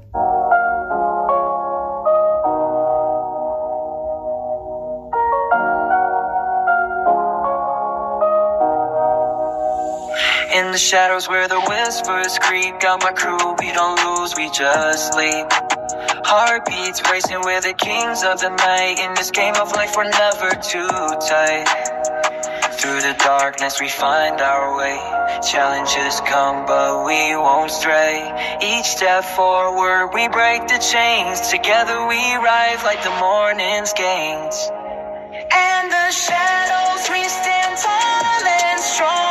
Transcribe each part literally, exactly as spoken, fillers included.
In the shadows where the whispers creep, got my crew, we don't lose, we just sleep. Heartbeats racing, we're the kings of the night. In this game of life, we're never too tight. Through the darkness, we find our way. Challenges come, but we won't stray. Each step forward, we break the chains. Together we rise like the morning's gains. And the shadows, we stand tall and strong.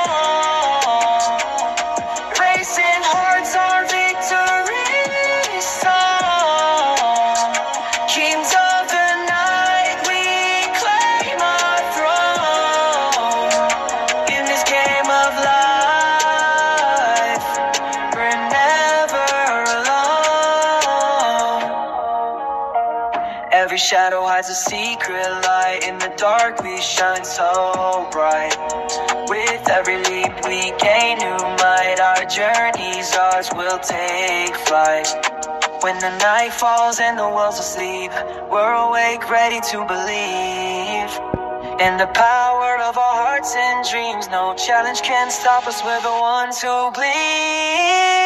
Racing hearts, our victory song. Kings of the night, we claim our throne. In this game of life, we're never alone. Every shadow hides a secret light. In the dark we shine so bright. With every leap we gain new might. Our journey's ours, we'll take flight. When the night falls and the world's asleep, we're awake, ready to believe in the power of our hearts and dreams. No challenge can stop us, we're the ones who bleed.